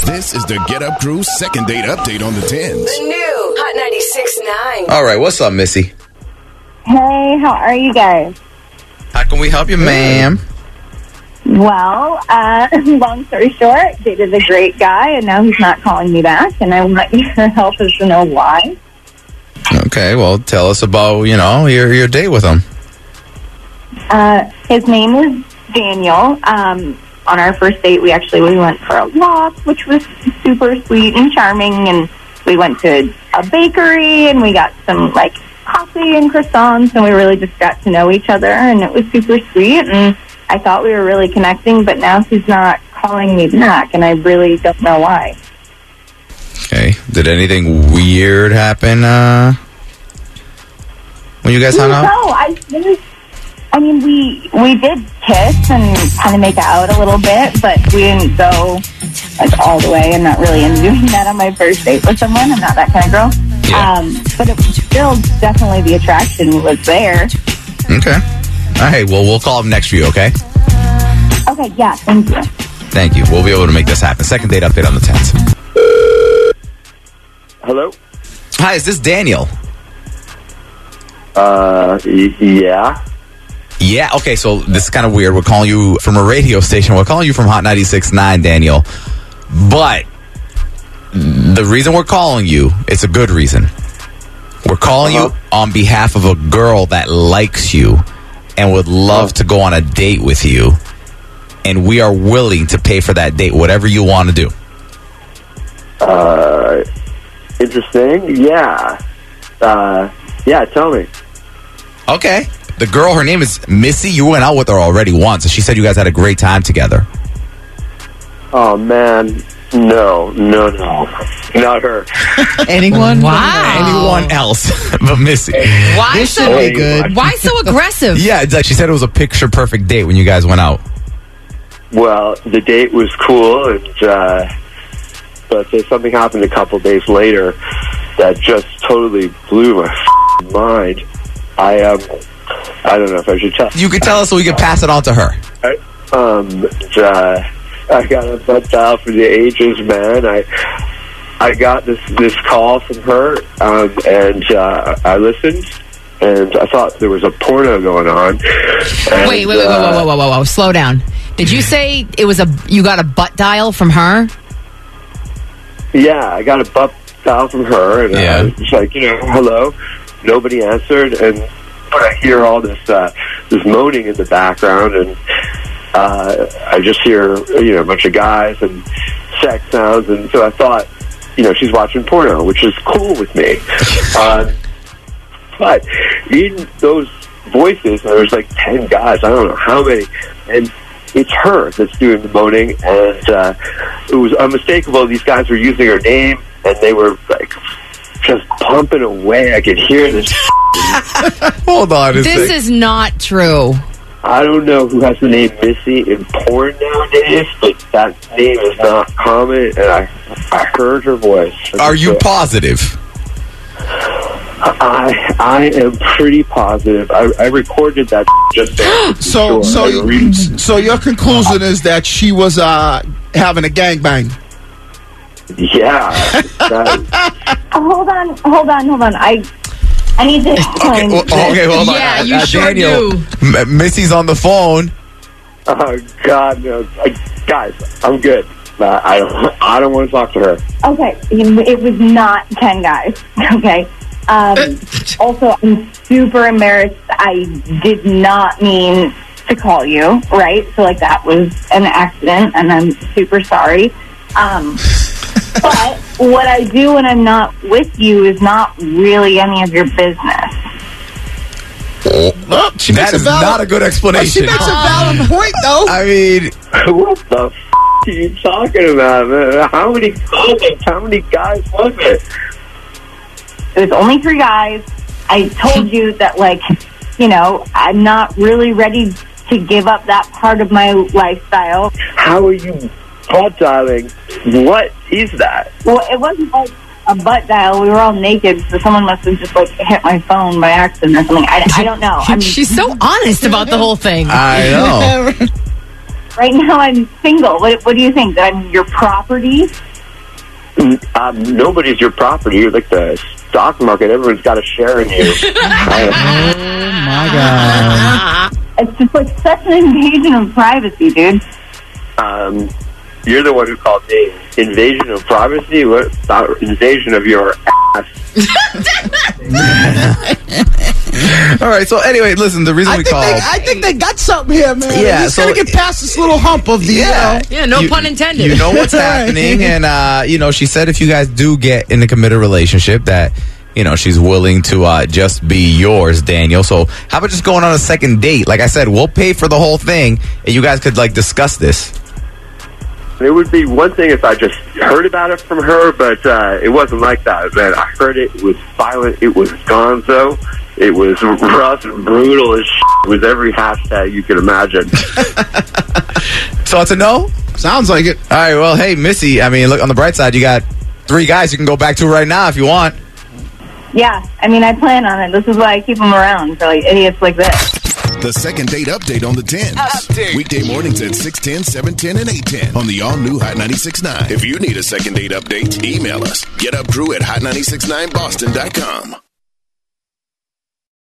This is the Get Up Crew second date update on the 10s. The new Hot 96.9. All right, what's up, Missy? Hey, how are you guys? How can we help you, ma'am? Well, long story short, dated a great guy, and now he's not calling me back, and I want your help as to know why. Okay, well, tell us about, your date with him. His name is Daniel. On our first date, we went for a walk, which was super sweet and charming, and we went to a bakery, and we got some, coffee and croissants, and we really just got to know each other, and it was super sweet, and I thought we were really connecting, but now he's not calling me back, and I really don't know why. Okay. Did anything weird happen when you guys hung out? No, we did kiss and kind of make out a little bit, but we didn't go all the way. I'm not really into doing that on my first date with someone. I'm not that kind of girl. Yeah. But it was still definitely the attraction was there. Okay. All right, well, we'll call him next for you, okay? Okay, yeah, thank you. Thank you. We'll be able to make this happen. Second date update on the 10th. Hello? Hi, is this Daniel? Yeah. Yeah, okay, so this is kind of weird. We're calling you from a radio station. We're calling you from Hot 96.9, Daniel. But the reason we're calling you, it's a good reason. We're calling you on behalf of a girl that likes you and would love to go on a date with you. And we are willing to pay for that date, whatever you want to do. Interesting. Yeah. Yeah, tell me. Okay. The girl, her name is Missy. You went out with her already once, and she said you guys had a great time together. Oh, man. No. Not her. Anyone? Wow. Anyone else but Missy. Why This so should be good. Why so aggressive? Yeah, it's like she said it was a picture-perfect date when you guys went out. Well, the date was cool, but something happened a couple days later that just totally blew my mind. I don't know if I should tell. You could tell us so we could pass it on to her. I got a butt dial for the ages, man. I got this call from her, and I listened, and I thought there was a porno going on. And, Wait, whoa. Slow down. Did you say you got a butt dial from her? Yeah, I got a butt dial from her, and I was like, hello. Nobody answered, but I hear all this moaning in the background, and I just hear a bunch of guys and sex sounds, and so I thought, she's watching porno, which is cool with me. But in those voices, there was 10 guys, I don't know how many, and it's her that's doing the moaning, and it was unmistakable. These guys were using her name, and they were just pumping away. I could hear this. Hold on a This is not true. I don't know who has the name Missy in porn nowadays, but that name is not common, and I heard her voice. Are you positive? I am pretty positive. I recorded that just So your conclusion is that she was having a gangbang? Yeah. Hold on. I need to explain. Okay, hold on. Yeah, you sure Daniel, do. Missy's on the phone. Oh, God, no. Guys, I'm good. I don't want to talk to her. Okay, it was not 10 guys, okay? Also, I'm super embarrassed. I did not mean to call you, right? So, that was an accident, and I'm super sorry. But what I do when I'm not with you is not really any of your business. That is not a good explanation. She makes a valid point, though. I mean, what the are you talking about, man? How many guys was it? It was only 3 guys. I told you that, I'm not really ready to give up that part of my lifestyle. How are you butt dialing? What is that? Well, it wasn't a butt dial. We were all naked, so someone must have just hit my phone by accident or something. I don't know. She's so honest about the whole thing. I know. Right now I'm single. What do you think? That I'm your property? Nobody's your property. You're like the stock market. Everyone's got a share in you. Oh my God! It's just like such an invasion of privacy, dude. You're the one who called me invasion of privacy. What about invasion of your ass? All right. So anyway, listen. The reason we called. I think they got something here, man. Yeah, He's gonna get past this little hump of the. Yeah, no pun intended. You know what's happening, and she said if you guys do get in a committed relationship, that she's willing to just be yours, Daniel. So how about just going on a second date? Like I said, we'll pay for the whole thing, and you guys could discuss this. It would be one thing if I just heard about it from her, but it wasn't like that, man. I heard it was violent, it was gonzo, it was rough and brutal as shit. It was every hashtag you could imagine. So it's a no? Sounds like it. All right, well, hey, Missy, look, on the bright side, you got 3 guys you can go back to right now if you want. Yeah, I plan on it. This is why I keep them around for idiots like this. The second date update on the 10s. Weekday mornings at 6:10, 7:10, and 8:10 on the all-new Hot 96.9. If you need a second date update, email us. GetUpCrew@hot969boston.com.